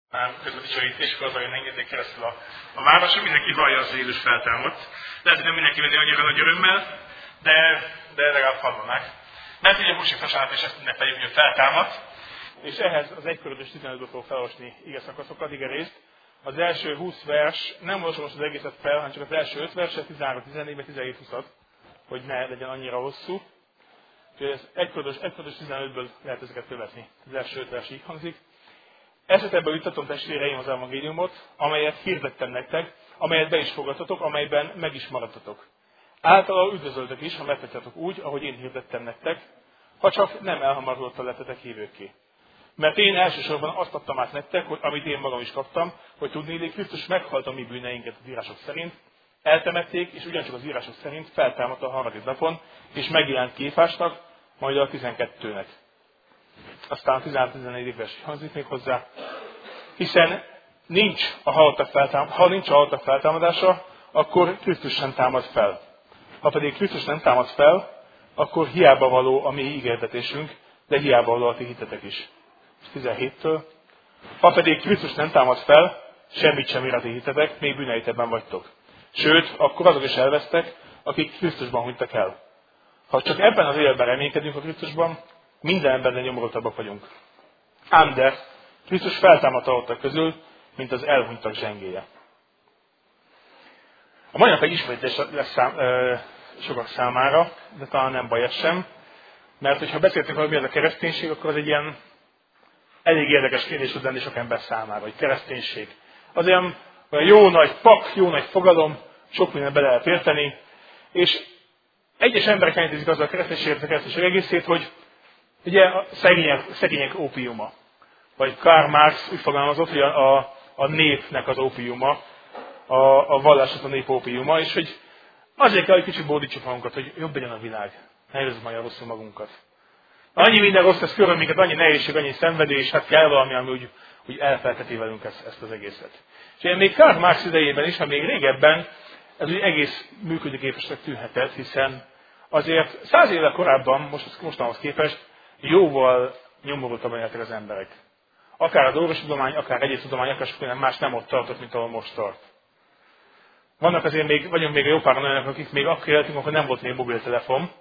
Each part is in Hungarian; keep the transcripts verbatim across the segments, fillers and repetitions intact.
közvetítség azzal engednék keresztül a, a városra, mindenki hallja az, hogy Jézus feltámadt. Lehet, hogy nem mindenki venni annyira nagy örömmel, de, de legalább hallanák. Mert ugye Húsvét vasárnap is ezt ünnepeljük, hogy feltámadt. És ehhez az egykörös tizenötből fogok felolvasni ige szakaszokat, ige részt. Az első húsz vers, nem olvasom most az egészet fel, hanem csak az első öt verset, tizenhárom tizennégy, tizenhét húszat, hogy ne legyen annyira hosszú. Úgyhogy ez egykörös tizenötből lehet ezeket követni. Az első öt vers így hangzik. Esetemben juttatom testvéreim az evangéliumot, amelyet hirdettem nektek, amelyet be is fogadtatok, amelyben meg is maradtatok. Általában üdvözöltök is, ha megtartjátok úgy, ahogy én hirdettem nektek, ha csak nem elhamarodottan lettetek hívőkké. Mert én elsősorban azt adtam át nektek, hogy amit én magam is kaptam, hogy tudnélik, Krisztus meghalt a mi bűneinket az írások szerint, eltemették, és ugyancsak az írások szerint feltámadt a harmadik napon, és megjelent Kéfásnak, majd a tizenkettőnek. Aztán a tizenhárom tizennégy vers hangzik még hozzá. Hiszen nincs a halottak feltámadása, ha nincs a halottak feltámadása, akkor Krisztus sem támad fel. Ha pedig Krisztus nem támad fel, akkor hiába való a mi ígéretésünk, de hiába való a ti hitetek is. tizenhéttől. Ha pedig Krisztus nem támad fel, semmit sem ér a ti hitetek, még bűneitekben vagytok. Sőt, akkor azok is elvesztek, akik Krisztusban hunytak el. Ha csak ebben az életben reménykedünk a Krisztusban, minden emberben nyomorultabbak vagyunk. Ám de Krisztus feltámadt halottak közül, mint az elhunytak zsengéje. A mai nap egy ismerős lesz szám, ö, sokak számára, de talán nem baj ez sem, mert hogyha beszéltünk arról, mi az a kereszténység, akkor az egy ilyen elég érdekes kérdés tud lenni sok ember számára, hogy kereszténység. Az olyan, olyan jó nagy pak, jó nagy fogalom, sok minden bele lehet érteni, és egyes emberek elintézik azzal a kereszténységet, a kereszténység egészét, hogy ugye a szegények, szegények ópiuma. Vagy Karl Marx úgy fogalmazott, hogy a, a, a népnek az ópiuma, a, a vallásnak a nép ópiuma, és hogy azért kell, hogy kicsit bódítsuk magunkat, hogy jobb legyen a világ. Ne érezzük majd rosszul magunkat. Annyi minden rossz tesz körül minket, annyi nehézség, annyi szenvedés, hát kell valami, ami úgy, úgy elfelteti velünk ezt, ezt az egészet. És én még Karl Marx idejében is, ha még régebben, ez úgy egész működőképesnek tűnhetett, hiszen azért száz éve korábban, most, mostanhoz képest, jóval nyomorultabban éltek az emberek. Akár az orvostudomány, akár egyéb tudomány, akár sok más nem ott tartott, mint ahol most tart. Vannak azért még, vagyunk még jó páran olyanok, akik még akkor éltünk, akkor nem volt még mobiltelefon.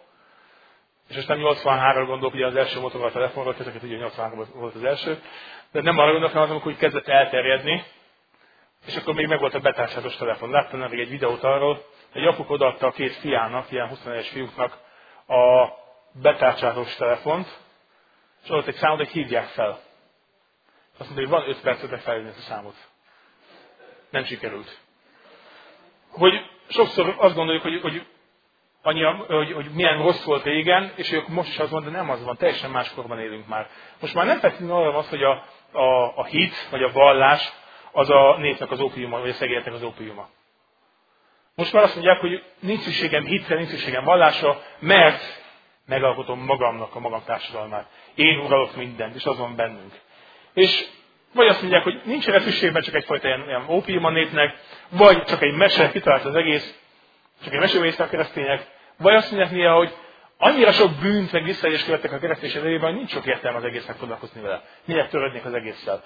És most nem nyolcvanháromra gondolok, ugye az első Motorola telefonról, ezeket ugye nyolcvanhárom volt az első. De nem arra gondolok, hanem amikor úgy kezdett elterjedni, és akkor még meg volt a betárcsázatos telefon. Láttam nemrég egy videót arról, egy apuk odaadta a két fiának, ilyen huszonéves fiúknak a betárcsázatos telefont, és adott egy számot, hogy hívják fel. Azt mondta, hogy van öt percetek felhívni ezt a számot. Nem sikerült. Hogy sokszor azt gondoljuk, hogy, hogy, annyi, hogy, hogy milyen rossz volt régen, és ők most is azt mondják, de nem az van, teljesen más korban élünk már. Most már nem feltétlenül arra van az, hogy a, a, a hit, vagy a vallás az a népnek az ópiuma, vagy a szegényeknek az ópiuma. Most már azt mondják, hogy nincs szükségem hitre, nincs szükségem vallásra, mert megalkotom magamnak a magam társadalmát. Én uralok mindent, és az van bennünk. És vagy azt mondják, hogy nincs erre szükségben csak egyfajta ilyen, ilyen ópium a népnek, vagy csak egy mese, kitalált az egész, csak egy mesemészre a keresztények, vagy azt mondják néha, hogy annyira sok bűnt meg visszaélést követtek a kereszténység elében, hogy nincs sok értelme az egésznek foglalkozni vele. Miért törődnék az egésszel?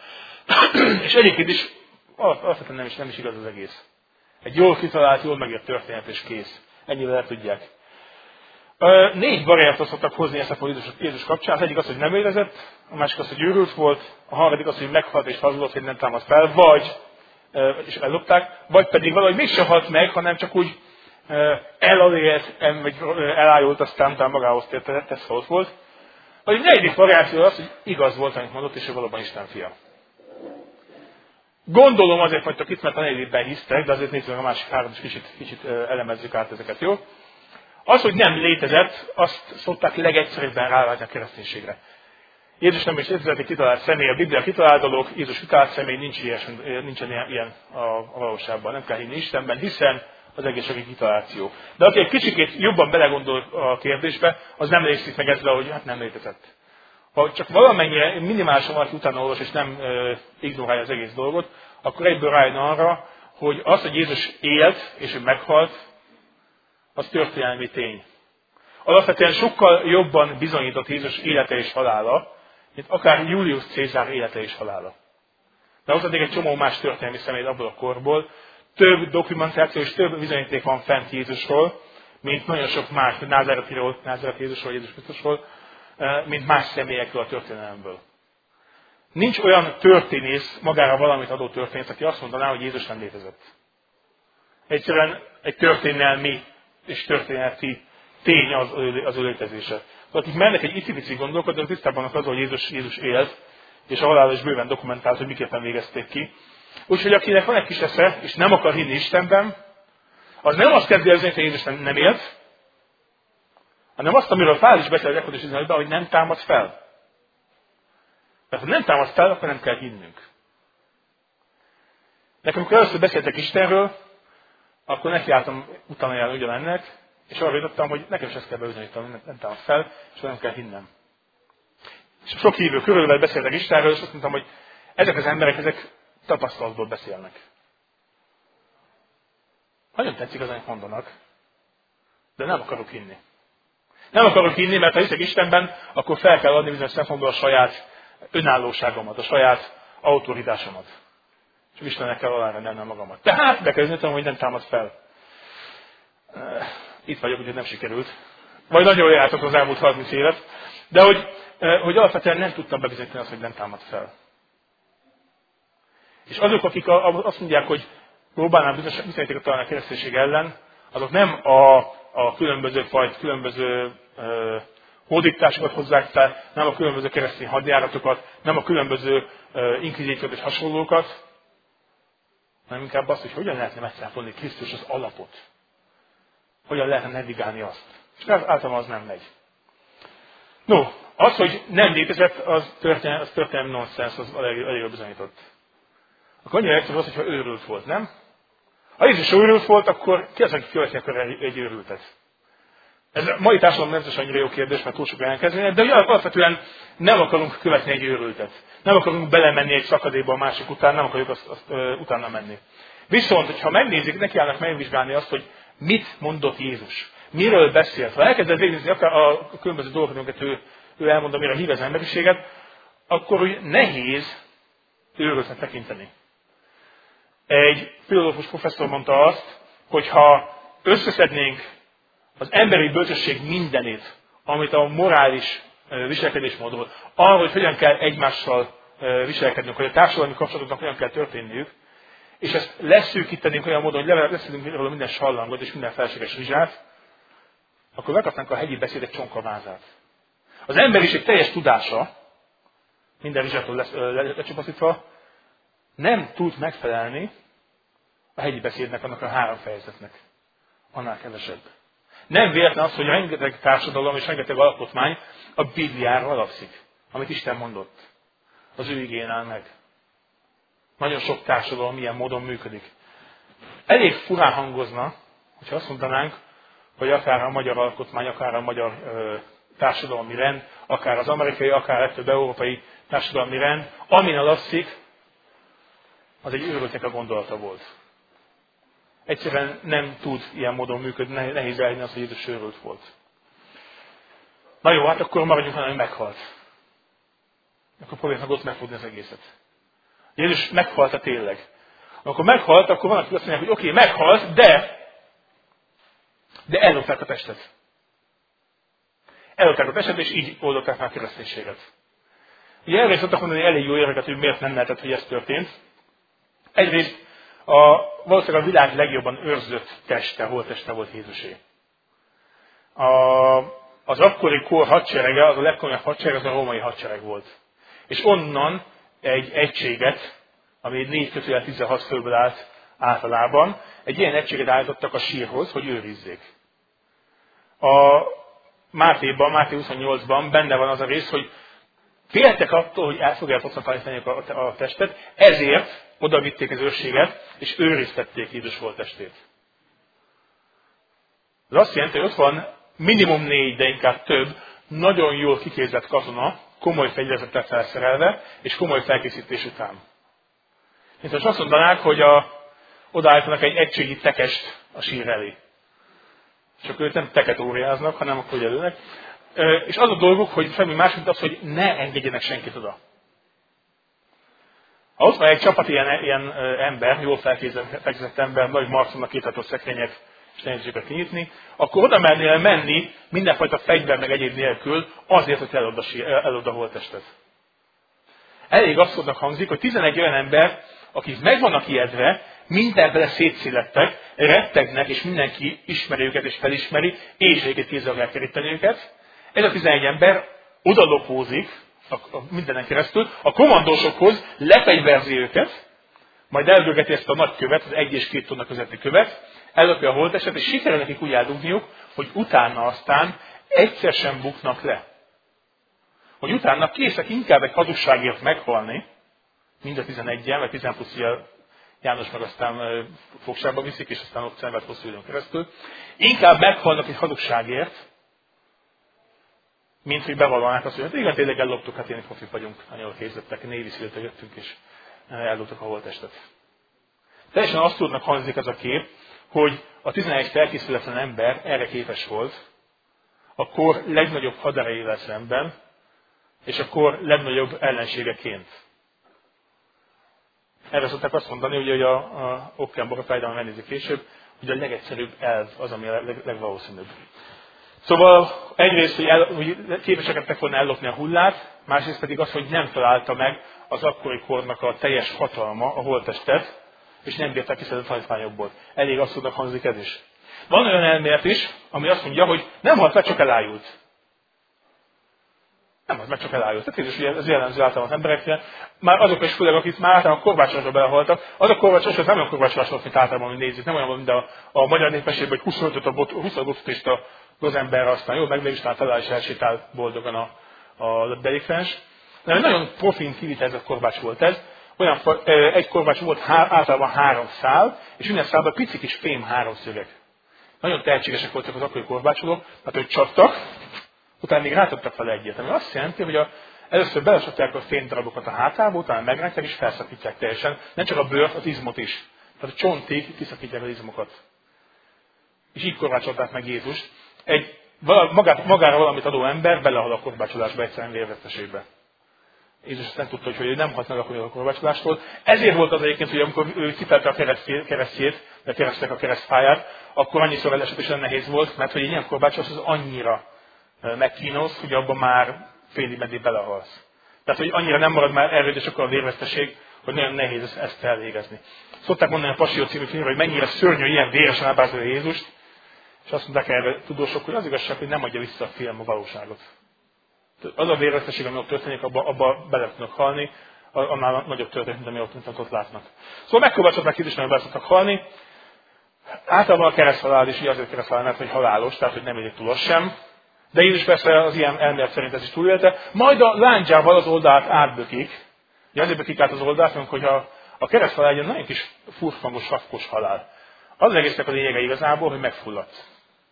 És egyébként is alapvetően nem is, nem is igaz az egész. Egy jól kitalált, jól megért történet és kész. Ennyivel el tudják. Négy variántot szoktak hozni ezt a Jézus, Jézus kapcsán. Az egyik az, hogy nem érezett, a másik az, hogy őrült volt, a harmadik az, hogy meghalt és hazudott, hogy nem támad fel, vagy, és ellopták, vagy pedig valahogy mégsem halt meg, hanem csak úgy elalélt, vagy elájult, aztán utána magához tért, ez szólt volt. Vagy a negyedik variáció az, hogy igaz volt, amit mondott, és ő valóban Isten fia. Gondolom azért vagytok itt, mert a negyedikben hisztek, de azért nézzük a másik három, és kicsit, kicsit elemezzük át ezeket, jó? Az, hogy nem létezett, azt szokták legegyszerűbben rávágni a kereszténységre. Jézus nem is létezett egy kitalált személy, a Biblia kitalált dolog, Jézus kitalált személy, nincs ilyen, nincsen ilyen a, a valóságban, nem kell hinni Istenben, hiszen az egész csak egy kitaláció. De aki egy kicsikét jobban belegondol a kérdésbe, az nem létszik meg ezzel, hogy hát nem létezett. Ha csak valamennyire minimálisan valaki utána olvas, és nem e, ignorálja az egész dolgot, akkor egyből rájön arra, hogy az, hogy Jézus élt, és ő meghalt, az történelmi tény. Alapvetően sokkal jobban bizonyított Jézus élete és halála, mint akár Julius Cézár élete és halála. De hozzaték egy csomó más történelmi személyt abból a korból. Több dokumentáció és több bizonyíték van fent Jézusról, mint nagyon sok más, Názáretiról, Názáreti Jézusról, Jézus Krisztusról, mint más személyekről a történelemből. Nincs olyan történész, magára valamit adó történész, aki azt mondaná, hogy Jézus nem létezett. Egyszerűen egy történelmi és történeti tény az, az ő létezése. Akik mennek egy icipici gondolkodni, az tisztában az, hogy Jézus, Jézus élt, és a halál is bőven dokumentált, hogy miképpen végezték ki. Úgyhogy akinek van egy kis esze, és nem akar hinni Istenben, az nem azt kezdi elzni, hogy Jézus nem, nem élt, hanem azt, amiről Pál is beszél a gyakorlatilag üzenetben, hogy nem támad fel. Mert ha nem támad fel, akkor nem kell hinnünk. Nekem, amikor először beszéltek Istenről, akkor nekiálltam utána járni ugyanennek, és arra jutottam, hogy nekem is ezt kell bebizonyítanom, hogy nem támad fel, és nem kell hinnem. És sok hívő körülbelül beszéltek Istenről, és azt mondtam, hogy ezek az emberek, ezek tapasztalatból beszélnek. Nagyon tetszik az, amit mondanak, de nem akarok hinni. Nem akarok hinni, mert ha hiszek Istenben, akkor fel kell adni bizonyos szempontból a saját önállóságomat, a saját autoritásomat. És Istennek kell alárendelnem magamat. Tehát be kell bizonyítanom, hogy nem támad fel. Itt vagyok, úgyhogy nem sikerült. Vagy nagyon jól jártok az elmúlt harminc évet. De hogy, hogy alapvetően nem tudtam bebizonyítani azt, hogy nem támad fel. És azok, akik azt mondják, hogy próbálnám bizonyítékot találni a kereszténység ellen, azok nem a, a különböző fajt, különböző uh, hódításokat hozzák fel, nem a különböző keresztény hadjáratokat, nem a különböző uh, inkvizíciót és hasonlókat, hanem inkább azt, hogy hogyan lehetne megszáfolni Krisztus az alapot. Hogyan lehetne navigálni azt. És általában az nem megy. No, az, hogy nem létezett, az történelmi, az történelmi nonsens, az elég, elég bizonyított. Akkor annyira egyszerű az, hogyha őrült volt, nem? Ha Jézus őrült volt, akkor ki az, aki követni akar egy őrültet? Ez a mai társadalom nem annyira jó kérdés, mert túl sok elkezdeni, de alapvetően nem akarunk követni egy őrültet. Nem akarunk belemenni egy szakadékba a másik után, nem akarjuk azt, azt ö, utána menni. Viszont, hogyha megnézik, nekiállnak megvizsgálni azt, hogy mit mondott Jézus. Miről beszélt. Ha elkezded végignézni akár a különböző dolgokat, amiket ő, ő elmond, amire hív az emberiséget, akkor úgy nehéz őrültnek tekinteni. Egy filozófus professzor mondta azt, hogy ha összeszednénk az emberi bölcsesség mindenét, amit a morális viselkedésmódról, arról, hogy hogyan kell egymással viselkednünk, hogy a társadalmi kapcsolatoknak hogyan kell történniük, és ezt leszűkítenénk olyan módon, hogy leszedünk róla minden sallangot és minden felséges rizsát, akkor megkapnánk a hegyi beszédek csonkavázát. Az emberiség teljes tudása, minden rizsától lecsupaszítva, nem tud megfelelni a hegyi beszédnek, annak a három fejezetnek. Annál kevesebb. Nem véletlen az, hogy rengeteg társadalom és rengeteg alkotmány a Bibliára alapszik, amit Isten mondott. Az ő igén áll meg. Nagyon sok társadalom ilyen módon működik. Elég furán hangozna, hogyha azt mondanánk, hogy akár a magyar alkotmány, akár a magyar ö, társadalmi rend, akár az amerikai, akár legtöbb európai társadalmi rend, amin alapszik, az egy őrültnek a gondolata volt. Egyszerűen nem tud ilyen módon működni, nehéz elhinni azt, hogy Jézus őrült volt. Na jó, hát akkor maradjunk, hanem meghalt. Akkor próbáljuk meg ott megfogni az egészet. Jézus meghalt-e tényleg? Amikor meghalt, akkor van, aki azt mondják, hogy oké, okay, meghalt, de de ellopták a testet. Ellopták a testet, és így oldották már a kereszténységet. Ugye erre is szoktak mondani elég jó érveket, hogy miért nem lehetett, hogy ez történt. Egyrészt a, valószínűleg a világ legjobban őrzött teste, holtteste volt Jézusé. A, az akkori kor hadserege, az a legkomolyabb hadsereg, az a római hadsereg volt. És onnan egy egységet, ami négy kötőjel tizenhat főből állt általában, egy ilyen egységet állítottak a sírhoz, hogy őrizzék. A Mátéban, Máté huszonnyolcban benne van az a rész, hogy féltek attól, hogy el fogják osztatlanítani a, a testet, ezért oda vitték az őrséget, és őriztették Jézus holttestét. Ez azt jelenti, hogy ott van minimum négy, de inkább több, nagyon jól kiképzett katona, komoly fegyverzettel felszerelve, és komoly felkészítés után. Mint most azt mondanák, hogy a, odaállítanak egy egységi tekest a sír elé. Csak ők nem teket óriáznak, hanem akkor jelölnek. És az a dolguk, hogy semmi más, mint az, hogy ne engedjenek senkit oda. Ott van egy csapat ilyen, ilyen ember, jól felkészített ember, nagy marcomnak kétható szekrények és nehézséget kinyitni, akkor oda mernél menni mindenfajta fegyver meg egyéb nélkül azért, hogy elod a holttestet. Elég abszurdnak hangzik, hogy tizenegy olyan ember, akik meg vannak ijedve, mindenfele szétszélettek, rettegnek, és mindenki ismeri őket és felismeri, és egyébként kézzel kell keríteni őket. Ez a tizenegy ember odalopózik a, a mindenen keresztül, a kommandósokhoz lefegyverzi őket, majd elgörgeti ezt a nagy követ, az egy és két tonna közötti követ, ellopja a holttestet, és sikerül nekik úgy eldugniuk, hogy utána aztán egyszer sem buknak le. Hogy utána készek inkább egy hazugságért meghalni, mind a tizenegyen, vagy tizen plusz János meg aztán fogságba viszik, és aztán ott szenved hosszú időn keresztül. Inkább meghalnak egy hazugságért, mint hogy bevallonák azt, hogy hát igen, tényleg elloptuk, hát én profik vagyunk, nagyon jól készítettek, Navy Seal-től jöttünk, és elloptuk a holttestet. Teljesen abszurdnak hangzik ez a kép, hogy a tizenegy felkészületlen ember erre képes volt, a kor legnagyobb haderejével szemben, és a kor legnagyobb ellenségeként. Erre szokták azt mondani, hogy a, a Ockenbach fájdalma megnézi később, hogy a legegyszerűbb elv az, ami a leg, legvalószínűbb. Szóval egyrészt, hogy, el, hogy képesek lettek volna ellopni a hullát, másrészt pedig az, hogy nem találta meg az akkori kornak a teljes hatalma a holttestet, és nem bírták kiszedett tanítványokból. Elég abszurdnak hangzik ez is. Van olyan elmélet is, ami azt mondja, hogy nem halt meg, csak elájult. Nem halt meg, csak elájult. Tehát ez is ez jellemző általán az emberekre. Már azok is főleg, akik már általán a korbácsolásra belehaltak, az a korbácsolás nem olyan korbácsolás volt, mint általában, amit nézzük. Nem olyan, mint a, a magyar népességben, hogy huszonötöt a bot, huszonöt botot és a gazember aztán jó, meg is talál és elsétál boldogan a, a delikvens. De nagyon profin kivitelezett korbács volt ez. Olyan, egy korbács volt há, általában három szál, és minden szálban pici kis fém háromszögek. Nagyon tehetségesek voltak az akkori korbácsolók, mert hogy csaptak, utána még rátadtak fel egyet. Ami azt jelenti, hogy a, először belesatják a fémdarabokat a hátába, utána megrántják és felszakítják teljesen. Nem csak a bőrt, az izmot is. Tehát a csontig kiszakítják az izmokat. És így korbácsolták meg Jézust. Egy magát, magára valamit adó ember belehal a korbácsolásba egyszerűen vérveszteségbe. Jézus nem tudta, hogy ő nem halt meg a korbácsolástól. Ezért volt az egyébként, hogy amikor ő cipelte a keresztjét, vagy keresztek a keresztfáját, akkor annyiszor elesett és olyan nehéz volt, mert hogy egy ilyen korbácsolás az annyira megkínosz, hogy abban már félig meddig belehalsz. Tehát, hogy annyira nem marad már erőd, és akkor a vérveszteség, hogy nagyon nehéz ezt elvégezni. Szokták mondani a Passió című filmről, hogy mennyire szörnyű ilyen véresen ábrázolja Jézust, és azt mondták erre tudósok, hogy az igazság, hogy nem adja vissza a film a valóságot. Az a vérveszteség, ami ott történik, abba, abba bele tudnak halni, annál nagyobb történik, mint ami ott, mint ott látnak. Szóval megkovácsolták Jézus, mert bele tudtak halni. Általában a kereszthalál is, így azért kereszthalál, mert hogy halálos, tehát hogy nem élik túl az sem. De Jézus persze az ilyen elmélet szerint ez is túlélte. Majd a lándzsával az oldalt átbökik. Ugye azért bökik át az oldalt, mert hogyha a kereszthalál egy nagyon kis furfangos, rafkos halál. Az egésznek a lényege igazából, hogy megfulladt.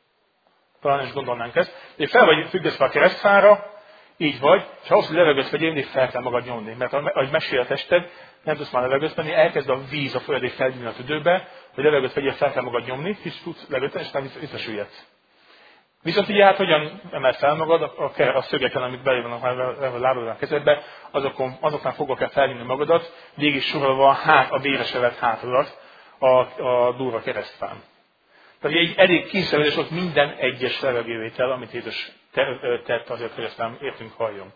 Talán is gondolnánk ezt. De fel vagy függesztve a keresztfára, így vagy, és ahhoz, hogy levegőt vegyél, mindig fel kell magad nyomni. Mert ahogy mesél a tested, nem tudsz már levegőt venni, elkezd a víz, a folyadék feldülni a tüdőbe, hogy levegőt vegyél, fel kell magad nyomni, és tudsz levegőt venni, és aztán visszasüllyedsz. Viszont így hát hogyan emel fel magad, a, a szögeken, amik belé vannak már a lábadban a kezedbe, azokon, azoknál fogva kell felnyomni magadat, végig sorolva a, hát, a véres övet hátadat a, a durva keresztfán. Tehát egy elég kényszerülés volt minden egyes levegővétel, amit Jézus tett azért, hogy aztán értünk halljon.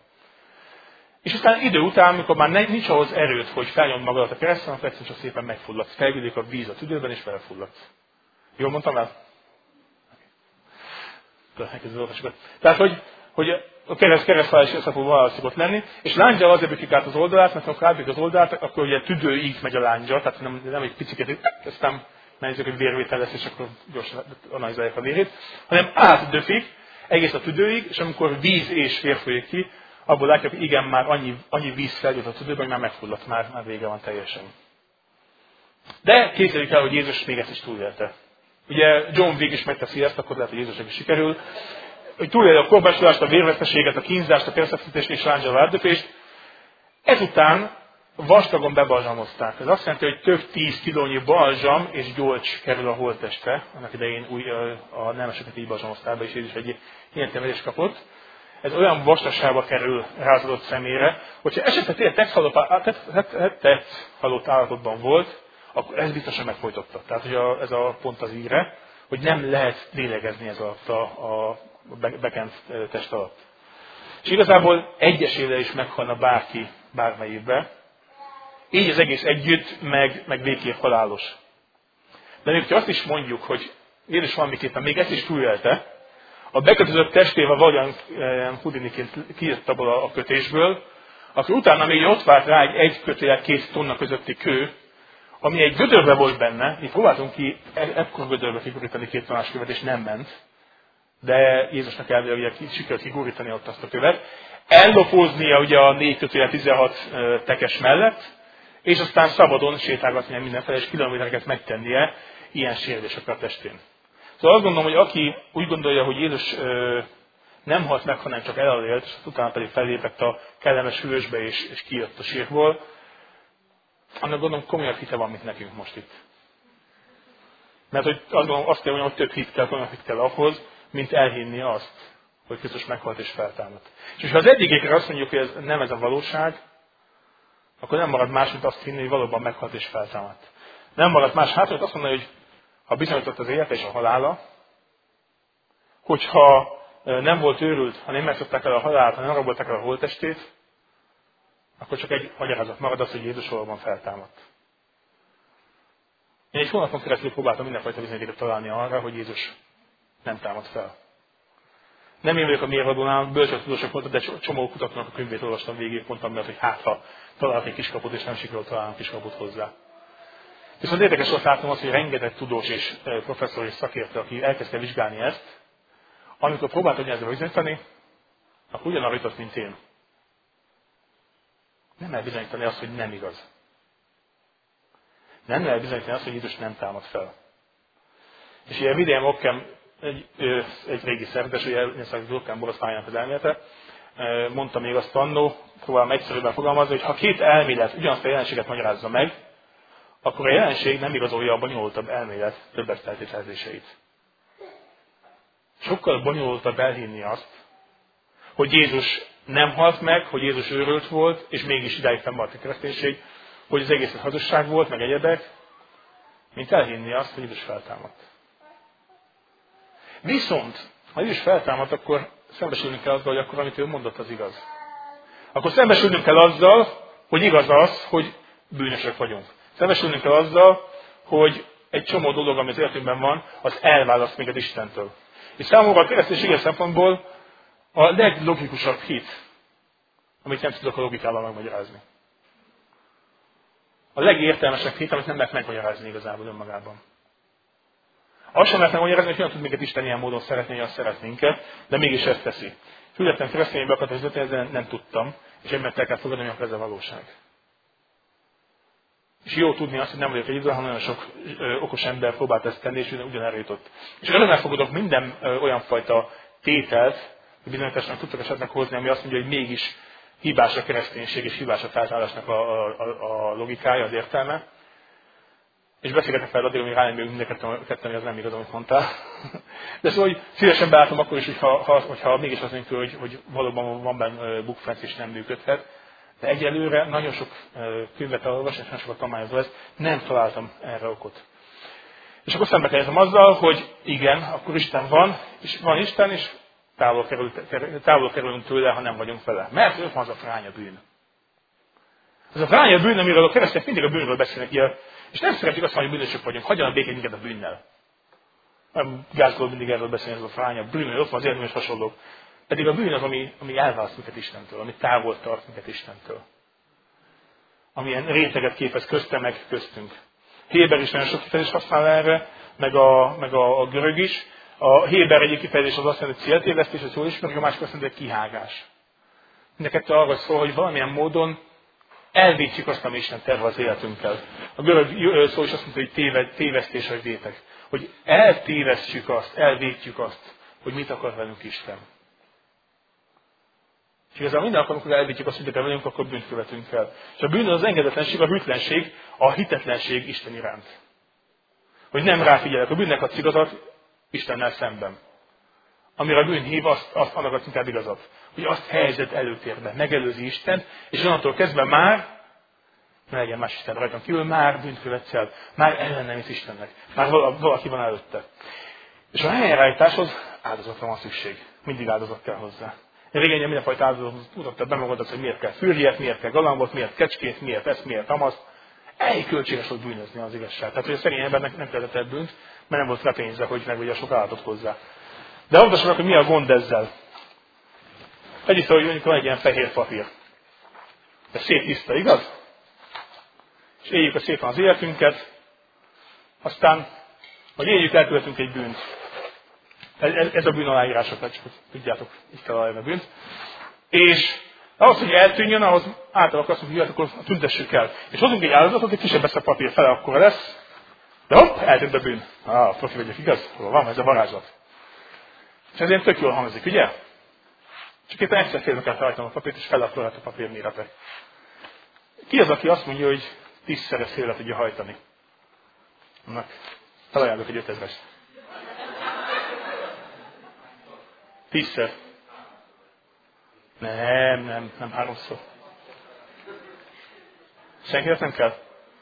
És aztán idő után, amikor már nincs ahhoz erőt, hogy felnyomd magadat a kereszten, akkor egyszerűen csak szépen megfulladsz. Felgyűlik a víz a tüdőben, és felfulladsz. Jól mondtam el? Tehát, hogy, hogy a kereszt keresztfájás összefogó valahogy szokott lenni, és lándzsal azért bökik át az oldalát, mert ha átbökik az oldalát, akkor ugye tüdőig megy a lándzsa, tehát nem, nem egy piciket, aztán megnézzük, hogy vérvétel lesz, és akkor gyorsan analizálják a vérét, hanem átdöfik egész a tüdőig, és amikor víz és vér folyik ki, abból látjuk, hogy igen, már annyi, annyi víz felgyújt a tüdőben, hogy már megfulladt, már, már vége van teljesen. De képzeljük el, hogy Jézus még ezt is túlélte. Ugye John Wick is megteszi ezt, akkor lehet, hogy Jézusnak is sikerül, hogy túlélte a korbácsolást, a vérveszteséget, a kínzást, a keresztfeszítést és lándzsal átdöfést. Ezután vastagon bebalzsamozták. Ez azt jelenti, hogy több tíz kilónyi balzsam és gyolcs kerül a holttestre. Annak idején új, a nemeseket így balzsamozták be, és Jézus egy ilyen temelést kapott. ez olyan vastaságba kerül rá az adott személyre, hogyha esetleg tényleg tetsz halott állapotban volt, akkor ez biztosan megfojtotta. Tehát, hogy a, ez a pont az íre, hogy nem lehet lélegezni ez alatt a, a bekent test alatt. És igazából egyesével is meghalna bárki bármelyikbe, így az egész együtt, meg, meg végképp halálos. De még ha azt is mondjuk, hogy Jézus valamiképpen még ezt is túlélte, a bekötözött testével valójában Houdiniként kijött abból a kötésből, akkor utána még ott vált rá egy egy kötőjel két tonna közötti kő, ami egy gödörbe volt benne, mi próbáltunk ki ekkor gödörbe kigurítani két tonnás követ, és nem ment, de Jézusnak elvileg sikerült kigurítani ott azt a követ, ellopóznia ugye a négy kötőjel tizenhat tekes mellett, és aztán szabadon sétálgatnia mindenfele, és kilométereket megtennie ilyen sérülésekre a testén. Szóval azt gondolom, hogy aki úgy gondolja, hogy Jézus ö, nem halt meg, hanem csak elalélt, és utána pedig fellépett a kellemes hűvösbe, és, és kijött a sírból, annak gondolom komolyabb hite van, mint nekünk most itt. Mert hogy azt, gondolom, azt kell mondjam, hogy több hit kell, komolyabb hit kell ahhoz, mint elhinni azt, hogy Krisztus meghalt és feltámadt. És ha az egyikére azt mondjuk, hogy ez nem ez a valóság, akkor nem marad más, mint azt hinni, hogy valóban meghalt és feltámadt. Nem marad más hátra, hogy azt mondani, hogy ha bizonyított az élete és a halála, hogyha nem volt őrült, ha nem megszokták el a halált, ha nem rabolták el a holttestét, akkor csak egy magyarázat marad az, hogy Jézus valóban feltámadt. Én egy hónapon keresztül próbáltam mindenfajta bizonyítékot találni arra, hogy Jézus nem támad fel. Nem én vagyok a mérvadónál, bölcsök tudósok voltak, de csomó kutatónak a könyvét olvastam végig, pont amiatt, hogy hát ha találok egy kiskaput, és nem sikerült találnom kiskaput hozzá. Viszont érdekes volt látnom azt, hogy rengeteg tudós és professzor és szakértő, aki elkezdte vizsgálni ezt, amikor próbáltam ezzel bizonyítani, akkor ugyanarra jutott, mint én. Nem lehet bizonyítani azt, hogy nem igaz. Nem lehet bizonyítani azt, hogy Jézus nem támad fel. És ilyen William Ockham, egy, egy régi szerzetes, ugye Ernest Durkheim borosztályának az elmélete, mondta még azt annó, próbálom egyszerűbben fogalmazni, hogy ha két elmélet ugyanazt a jelenséget magyarázza meg, akkor a jelenség nem igazolja a bonyolultabb elmélet többet feltételezéseit. Sokkal bonyolultabb elhinni azt, hogy Jézus nem halt meg, hogy Jézus őrült volt, és mégis idáig fennmaradt a kereszténység, hogy az egész hazugság volt, meg egyebek, mint elhinni azt, hogy Jézus feltámadt. Viszont, ha Jézus feltámadt, akkor szembesülnünk kell azzal, hogy akkor, amit ő mondott, az igaz. Akkor szembesülnünk kell azzal, hogy igaz az, hogy bűnösök vagyunk. Szembesülnünk kell azzal, hogy egy csomó dolog, ami az életünkben van, az elválaszt minket Istentől. És számomra a kereszténység ilyen szempontból a leglogikusabb hit, amit nem tudok a logikával megmagyarázni. A legértelmesebb hit, amit nem lehet megmagyarázni igazából önmagában. Azt sem lehet megmagyarázni, hogy hogyan tud minket Isten ilyen módon szeretni, hogy azt szeret minket, de mégis ezt teszi. Fületlen kereszténybe akartam vezetni, ezzel nem tudtam, és emiatt el kell fogadni, hogy ez a valóság. És jó tudni azt, hogy nem vagyok egyedül, hanem nagyon sok ö, okos ember próbált ezt tenni, és ugyanerre jutott. És örömmel fogadok minden ö, olyan fajta tételt, hogy bizonyításnak tudtak esetleg hozni, ami azt mondja, hogy mégis hibás a kereszténység és hibás a feltállásnak a, a, a logikája, az értelme. És beszélgetek fel addig, amíg rájön még mind a ketten, hogy az nem igaz, amit mondtál. De szóval, hogy szívesen beálltam akkor is, hogyha, ha, hogyha mégis azt mondjuk, hogy, hogy valóban van benne bukfenc és nem működhet. De egyelőre nagyon sok könyvet elolvasni, és nagyon sokat tanulmányozva ezt, nem találtam erre okot. És akkor szembe kerültem azzal, hogy igen, akkor Isten van, és van Isten, és távol, kerül, távol kerülünk tőle, ha nem vagyunk vele. Mert ő van az a fránya bűn. Ez a fránya bűn, amiről a keresztények mindig a bűnről beszélnek ilyen, és nem szeretjük azt mondani, hogy bűnösök vagyunk, hagyjanak békén minket a bűnnel. Nem gázoló mindig erről beszélni, ez a fránya bűn, hogy ott van az érdemű és hasonlók. Pedig a bűn az, ami, ami elválaszt minket Istentől, ami távol tart minket Istentől. Amilyen réteget képez köztem, meg köztünk. Héber is nagyon sok kifejezést használ erre, meg a, meg a, a görög is. A héber egyik kifejezés az azt mondja, hogy céltévesztés, az jól ismerjük, a másik azt mondja, hogy kihágás. Mindenkettő arra szól, hogy valamilyen módon elvétjük azt, ami Isten terve az életünkkel. A görög szó is azt mondja, hogy téved, tévesztés vagy vétek. Hogy eltévesztjük azt, elvétjük azt, hogy mit akar velünk Isten. És igazából minden akkor, amikor elvétjük azt, hogy mit akar velünk, akkor bűnt követünk el. És a bűn az engedetlenség, a hűtlenség, a hitetlenség Isten iránt. Hogy nem ráfigyelek. A bűnnek adsz igazat Istennel szemben. amire a bűn hív, azt, azt annak az inkább igazat. Hogy azt helyezett előtérbe, megelőzi Istent, és onnantól kezdve már, ne legyen más Isten rajtam kívül, már bűnt követsz el, már ellenem is Istennek, már valaki van előtte. És a helyreállításhoz áldozatra van szükség. Mindig áldozat kell hozzá. Én régen mindenfajta áldozathoz tudok, te bemondod, hogy miért kell fürjét, miért kell galambot, miért kecskét, miért ezt, miért amaszt. Elég költséges volt bűnözni, az igazság. Tehát, hogy a szegény embernek nem kellett el bűnt, mert nem volt rá pénze, hogy megvegye a sok állatot hozzá. De mondhassam meg, hogy mi a gond ezzel. Egyrészt, hogy mondjuk van egy ilyen fehér papír. Ez szép tiszta, igaz? És éljük a szépen az életünket, aztán, hogy éljük, elkövetünk egy bűnt. Ez, ez a bűn aláírások, csak hogy tudjátok, így kell aláírni a bűnt. És ahhoz, hogy eltűnjön, ahhoz általában azt mondjuk, hogy akkor tüntessük el. És hozunk egy áldozatot, hogy kisebb lesz a papír, fele akkora lesz, de hopp, eltűnt a bűn. Ah, profi vagyok, igaz? Hol van, ez a varázslat. És ezért tök jól hangzik, ugye? Csak éppen egyszer félbe kell felhajtanom a papírt, és fele akkor lehet a papír mérete. Ki az, aki azt mondja, hogy tízszeres félre tudja hajtani? Annak felajánlok egy ötezrest. Tízszer. Nem, nem, nem háromszor. Senkinek nem kell?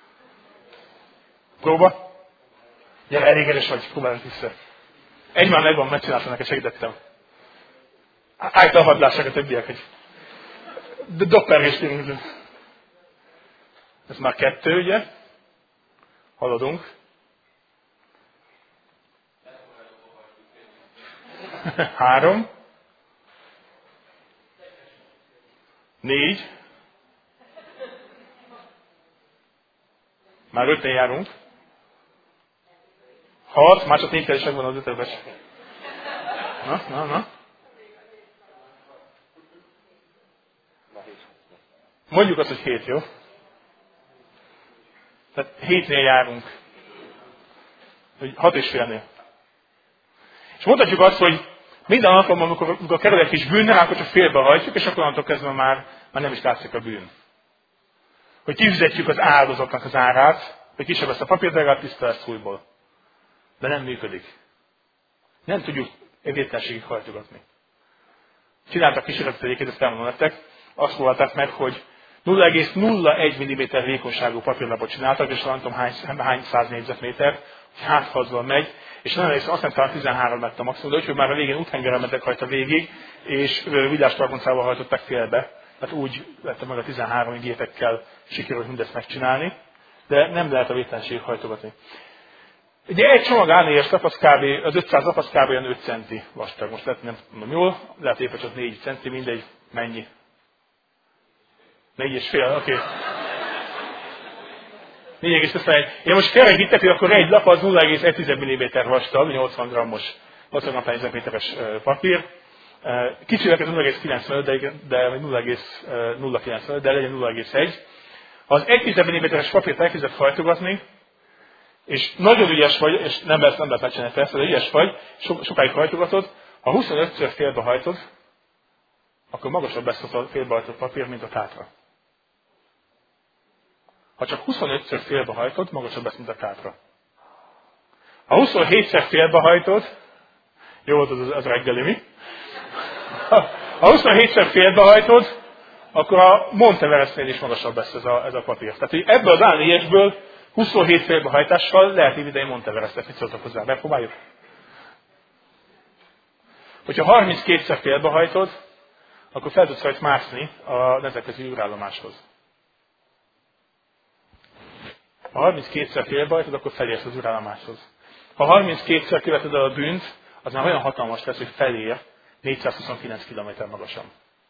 Próba? Gyere, elég erős vagy, próbálom tízszer. Egy már megvan, megcsináltam, neked segítettem. Állj a hadlásság a többiek, hogy doppergés tényleg. Ez már kettő, ugye? Haladunk. Három. Négy. Már ötnél járunk. Hat. Már csak négy is megvan az ötöves. Na, na, na. Mondjuk azt, hogy hét, jó? Tehát hétnél járunk. Hogy hat és félnél. És mondhatjuk azt, hogy minden alkalommal, amikor, amikor kerül egy kis bűn, akkor csak félbehajtjuk, és akkor onnantól kezdve már, már nem is látszik a bűn. Hogy kifizetjük az áldozatnak az árát, hogy kisebb lesz a papír, de legalább tiszta lesz újból. De nem működik. Nem tudjuk vétlenségig hajtogatni. Csináltak kísérletet egyébként, ezt elmondom nektek. Azt próbálták meg, hogy nulla egész nulla egy milliméter vékonyságú papírlapot csináltak, és nem tudom hány, hány száz négyzetméter, hogy hát azzal megy, és nem emlékszem, azt nem talán tizenhárom lett a maximum, de úgyhogy már a végén úthengerrel mentek rajta végig, és villástargoncával hajtották félbe. Tehát úgy lett meg a tizenhárom gépekkel sikerült mindezt megcsinálni, de nem lehet a vétlenség hajtogatni. Ugye egy csomag á négyes lap, az kb. Az ötszáz lap, az kb. Olyan öt centi vastag. Most lehet, nem tudom jól, lehet éppen csak négy centi, mindegy, mennyi. Négy és fél, oké. Okay. négy egész ötvenegy. Én most kerekítek, hogy akkor egy lap az nulla egész egy milliméter vastag, nyolcvan grammos, nyolcvan gramm per négyzetméteres papír. Kicsivel ez nulla egész kilencvenöt, de, de nulla egész nulla kilencvenöt, de legyen nulla egész egy. Ha az egy milliméteres papírt elkezded hajtogatni, és nagyon ügyes vagy, és nem lesz, nem lesz megcsinálni persze, de ügyes vagy, so, sokáig hajtogatod, ha huszonötször félbehajtod, akkor magasabb lesz a félbehajtott papír, mint a tátra. Ha csak huszonötször félbehajtod, magasabb lesz, mint a tátra. Ha huszonhétszer félbehajtod, jó volt az, az reggeli, mi? Ha, ha huszonhétszer félbehajtod, akkor a Monteverestnél is magasabb lesz ez a, ez a papír. Tehát, hogy ebből az á négyesből huszonhét félbehajtással lehet így idején Monteverestet, mit szóltak hozzá? Megpróbáljuk? Hogyha harminckétszer félbehajtod, akkor fel tudsz rajt mászni a nemzetközi űrállomáshoz. Ha harminckétszer félbehajtod, akkor felérsz az űrállomáshoz. Ha harminckétszer követed el a bűnt, az már olyan hatalmas lesz, hogy felér négyszázhuszonkilenc kilométer magasan.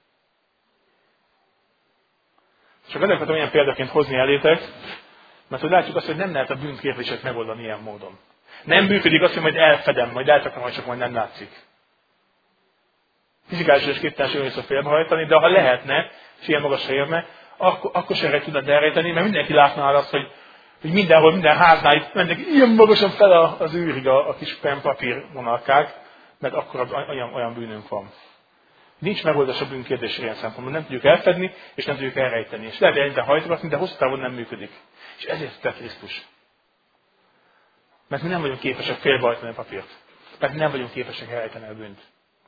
Csak ezeket tudom ilyen példaként hozni elétek, mert hogy látjuk azt, hogy nem lehet a bűnkérdéseket megoldani ilyen módon. Nem működik azt, hogy majd elfedem, majd eltakom, majd csak majd nem látszik. Fizikális és képtelenség össze félbehajtani, de ha lehetne, és ilyen magasra érne, akkor, akkor sem tudod elrejteni, mert mindenki látná azt, hogy, hogy mindenhol, minden háznál mennek ilyen magasan fel az űrig a, a kis penpapír vonalkák, mert akkor olyan, olyan bűnünk van. Nincs megoldás a bűnkérdésre ilyen szempontból, nem tudjuk elfedni, és nem tudjuk elrejteni. És lehet egyre hajtogatni, de hosszú távon nem működik. És ezért tett Krisztus. Mert mi nem vagyunk képesek félbehajtani a papírt. Mert nem vagyunk képesek elrejteni a bűnt.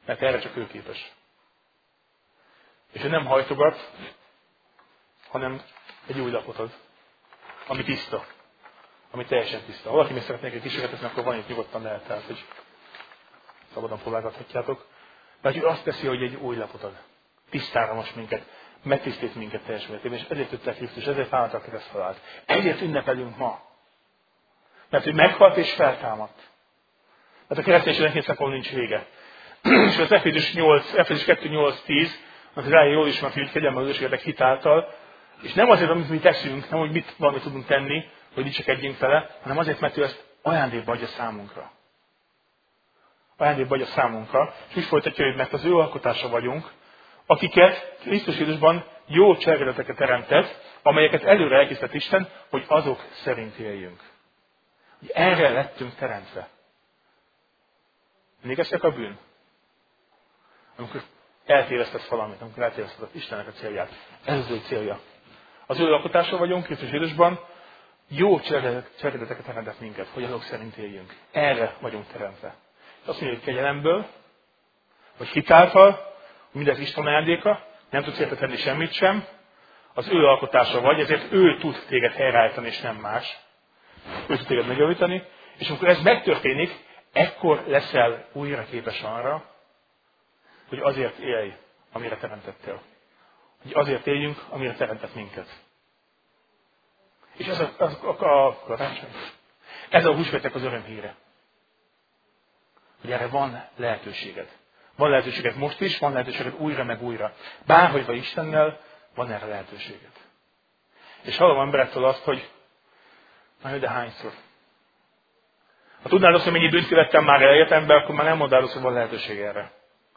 Mert erre csak ő képes. És ő nem hajtogat, hanem egy új lapot ad, ami tiszta, ami teljesen tiszta. Ha valaki még szeretnék egy kísérletezni, akkor van itt nyugodtan lehet, tehát, hogy szabadon próbálgathatjátok. Mert ő azt teszi, hogy egy új lapot ad. Tisztára most minket, megtisztít minket teljes mértékben, és ezért tette Krisztus, ezért vállalta a kereszthalált. Ezért ünnepelünk ma. Mert ő meghalt és feltámadt. Mert a kereszténységnek két szempontból nincs vége. És az Efézus nyolc, Efézus kettő nyolc tíz, az rájön jól ismert, hogy kegyelme az ősögetek hitáltal, és nem azért, amit mi teszünk, nem hogy mit valamit tudunk tenni, hogy dicsekedjünk vele, hanem azért, mert ő ezt ajándékba adja számunkra. Ajándékba adja számunkra, és úgy folytatja, hogy mert az ő alkotása vagyunk, akiket Krisztus Jézusban jó cselekedeteket teremtett, amelyeket előre elkészített Isten, hogy azok szerint éljünk. Hogy erre lettünk teremtve. Emlékeztek a bűn? Amikor eltévesztesz valamit, amikor eltéveszted Istennek a célját. Ez az ő célja. Az ő alkotása vagyunk Krisztus Jézusban, jó cselekedeteket teremtett minket, hogy azok szerint éljünk. Erre vagyunk teremtve. Azt mondja, hogy kegyelemből, vagy hitáltal, hogy mindez Isten ajándéka, nem tudsz érte tenni semmit sem, az ő alkotása vagy, ezért ő tud téged helyreállítani, és nem más. Ő tud téged megjavítani, és amikor ez megtörténik, ekkor leszel újra képes arra, hogy azért élj, amire teremtettél. Hogy azért éljünk, amire teremtett minket. És ez a, az, a, a, a, ez a húsvétek az örömhíre. Hogy erre van lehetőséged. Van lehetőséged most is, van lehetőséged újra meg újra. Bárhogy vagy Istennel, van erre lehetőséged. És hallom emberektől azt, hogy na jó, de hányszor? Ha tudnád azt, hogy mennyi bűnt követtem már el életemben, akkor már nem mondd azt, hogy van lehetőség erre.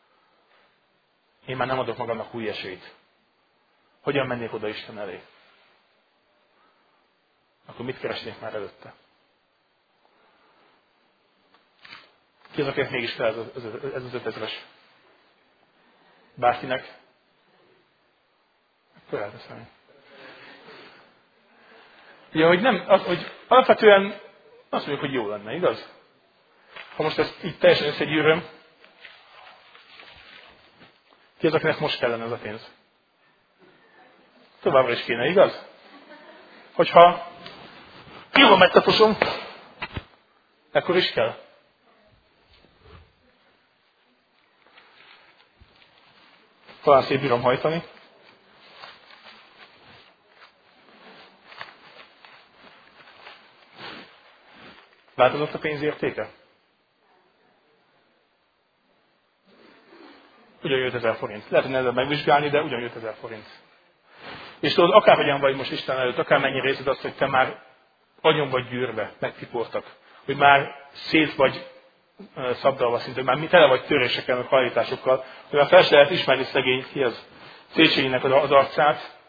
Én már nem adok magamnak új esélyt. Hogyan mennék oda Isten elé? Akkor mit keresnék már előtte? Ki az, akinek mégis kell ez az, ez az ötezeres? Bárkinek? Akkor elteszem. Ja, hogy nem, az, hogy alapvetően azt mondjuk, hogy jó lenne, igaz? Ha most ezt így teljesen összegyűröm, ki az, akinek most kellene ez a pénz? Továbbra is kéne, igaz? Hogyha jól megtaposom, akkor is kell. Talán szép bírom hajtani. Változott a pénz értéke? Ugyan jött ezer forint. Lehet, hogy nehezebb megvizsgálni, de ugyan jött ezer forint. És tudod, akárhogyan vagy most Isten előtt, akármennyire érzed azt, hogy te már agyon vagy gyűrve, megtiportak, hogy már szét vagy szabdalva szinte, hogy már tele vagy törésekkel, meg hajlításokkal, hogy már fel se lehet ismerni szegény, ki az szétségének az arcát,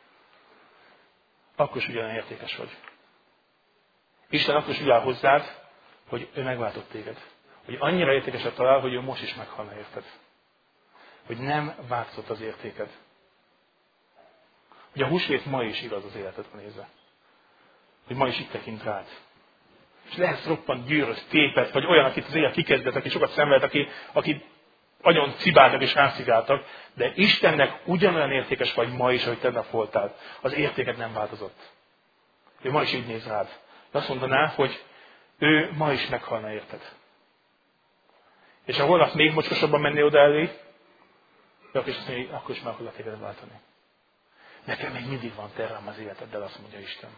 akkor is ugyanilyen értékes vagy. Isten akkor is úgy áll hozzád, hogy ő megváltott téged. Hogy annyira értékeset talál, hogy ő most is meghalna érted. Hogy nem változott az értéked. Hogy a húsvét ma is igaz az életedben nézve. Hogy ma is itt tekint rád. És lehetsz roppant gyűrös, tépet, vagy olyan, akit az élet kikezdett, aki sokat szenved, aki, aki agyon cibáltak és ráncigáltak, de Istennek ugyanolyan értékes vagy ma is, ahogy tegnap voltál. Az értéked nem változott. Ő ma is így néz rád. De azt mondaná, hogy ő ma is meghalna érted. És ha holnap még mocskosabban menné oda elé, akkor is azt mondja, akkor is meg akarlak téged váltani. Nekem még mindig van tervem az életeddel, azt mondja Isten.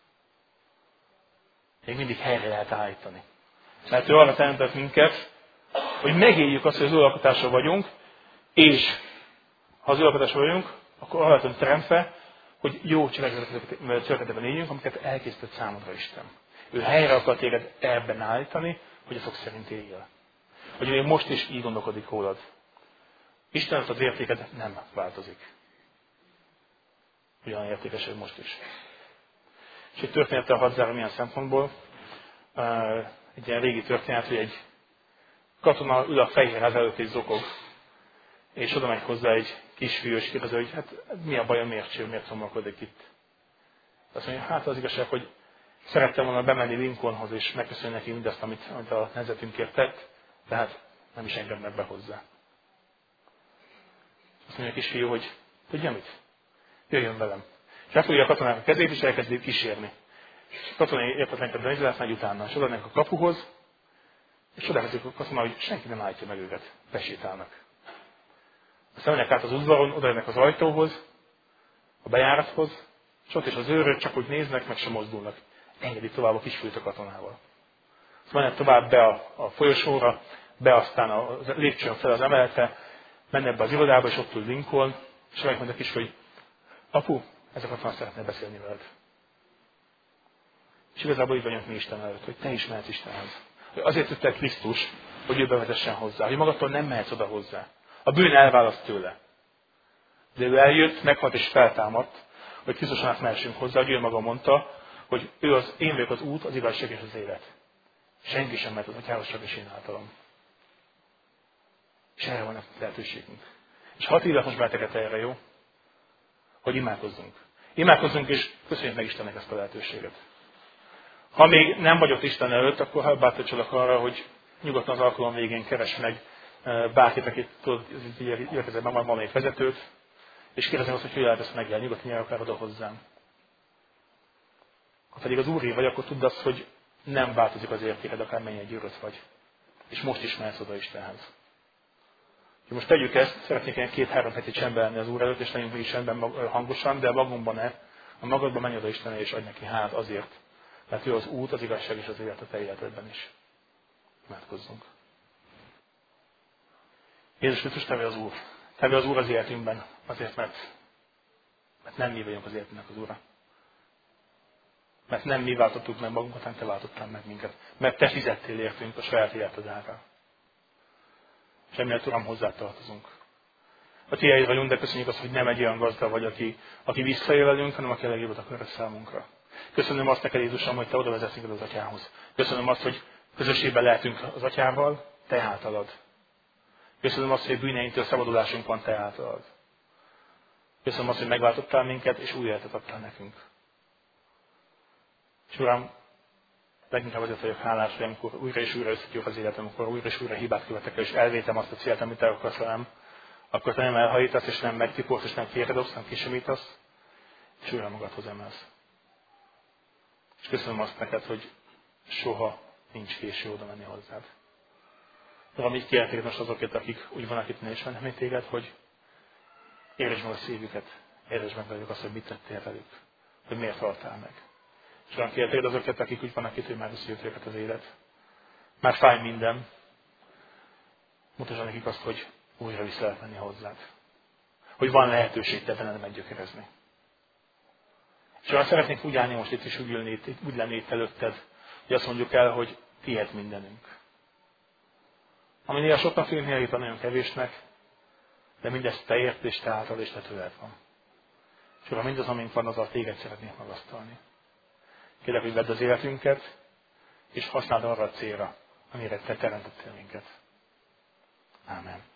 Még mindig helyre lehet állítani. Mert ő arra teremtett minket, hogy megéljük azt, hogy az ő alkotása vagyunk, és ha az ő alkotása vagyunk, akkor arra lett teremtve, hogy jó cselekedetben éljünk, amiket elkészített számodra Isten. Ő helyre akar téged ebben állítani, hogy azok szerint éljél. Hogy még most is így gondolkodik rólad. Isten az értéked nem változik. Ugyan értékes, hogy most is. És egy történettel hadd zárom ilyen szempontból. Egy ilyen régi történet, hogy egy katona ül a fegyverház előtt és zokog. És oda megy hozzá egy kisfiú, és kérdezi, hogy hát mi a baj, miért cső, miért szomorkodik itt. Azt mondja, hát az igazság, hogy szerettem volna bemenni Lincolnhoz, és megköszönni neki mindazt, amit, amit a nemzetünkért tett, de hát nem is engednek be hozzá. Azt mondja a kisfiú, hogy tudja mit? Jöjjön velem. És elfogja a katonák a kezét, és elkezdi kísérni. És a katonai értetlenek a Benizát megy utána, és odaadnak a kapuhoz, és odavezik a katona, hogy senki nem állítja meg őket, besétálnak. Aztán mennek át az udvaron, odaadnak az ajtóhoz, a bejárathoz, és ott is az őrök csak úgy néznek, meg sem mozdulnak. Engedik tovább a kisfiút a katonával. Aztán mennek tovább be a, a folyosóra, be aztán a lépcsőn fel az emeletre, mennek be az irodába, és ott ül Lincoln, és megmondja a kisfiú, hogy apu, ez a katona szeretne beszélni veled. És igazából így vagyunk mi Isten előtt, hogy te is mehetsz Istenhez. Hogy azért tette Krisztus, hogy ő bevezessen hozzá, hogy magadtól nem mehetsz oda hozzá. A bűn elválaszt tőle. De ő eljött, meghalt és feltámadt, hogy Krisztuson át mehessünk hozzá, hogy ő maga mondta, hogy ő az, én vagyok az út, az igazság és az élet. Senki sem mehet az atyához, csak is én általam. És erre van a lehetőségünk. És hadd hívlak most benneteket erre, jó? Hogy imádkozzunk. Imádkozzunk, és köszönjük meg Istennek ezt a lehetőséget. Ha még nem vagyok Isten előtt, akkor bátorítsalak arra, hogy nyugodtan az alkalom végén keresd meg bárkit, akit tudod, érkezett meg majd valamelyik vezetőt, és kérdezem azt, hogy hogy lehet ezt megjelni, nyugodtan jár akár oda hozzám. Ha pedig az Úré vagy, akkor tudd azt, hogy nem változik az értéked, akár mennyire gyűrött vagy. És most is mehetsz oda Istenhez. Most tegyük ezt, szeretnék ilyen két-három heti csendben lenni az Úr előtt, és legyünk mi is csendben hangosan, de magunkban ne. A magadban menj oda Istenre, és adj neki hát azért. Mert ő az út, az igazság és az élet a te életedben is. Imádkozzunk. Jézus Krisztus, te vagy az Úr. Te vagy az Úr az életünkben, azért, mert, mert nem mi vagyunk az életünknek az Úra. Mert nem mi váltottuk meg magunkat, hanem te váltottál meg minket. Mert te fizettél értünk a saját életed ára. És emiatt, Uram, hozzá tartozunk. A tiéd vagyunk, de köszönjük azt, hogy nem egy olyan gazda vagy, aki, aki visszaél velünk, hanem aki a legjobbat akar a számunkra. Köszönöm azt neked, Jézusom, hogy te oda vezetsz minket az Atyához. Köszönöm azt, hogy közösségben lehetünk az Atyával, te általad. Köszönöm azt, hogy bűneinktől szabadulásunk van te általad. Köszönöm azt, hogy megváltottál minket, és új életet adtál nekünk. És Uram, leginkább azért vagyok hálás, hogy amikor újra és újra összetjük az életem, amikor újra és újra hibát követek el, és elvétem azt a célt, amit te akarsz velem, akkor te nem elhajítasz, és nem megtiporsz, és nem félredobsz, nem kisemítasz, és újra magadhoz emelsz. És köszönöm azt neked, hogy soha nincs késő oda menni hozzád. Uram, így kérlek most azokért, akik úgy vannak itt, ne ismernek még téged, hogy értsd meg a szívüket, értsd meg velük azt, hogy mit tettél velük, hogy miért haltál meg. És olyan kérlek azokat, akik úgy vannak itt, hogy már összejött őket az élet. Már fáj minden. Mutasd nekik azt, hogy újra vissza lehet menni hozzád. Hogy van lehetőség te benned meggyökerezni. És olyan szeretnénk úgy állni most itt is, úgy, ülni, úgy lenni itt előtted, hogy azt mondjuk el, hogy tiéd mindenünk. Ami néha soknak tűnik, néha itt van nagyon kevésnek, de mindezt te ért, és te által, és te tőled van. És Uram, mindaz, amink van, azzal téged szeretnék magasztalni. Kérlek, hogy vedd az életünket, és használd arra a célra, amire te teremtettél minket. Ámen.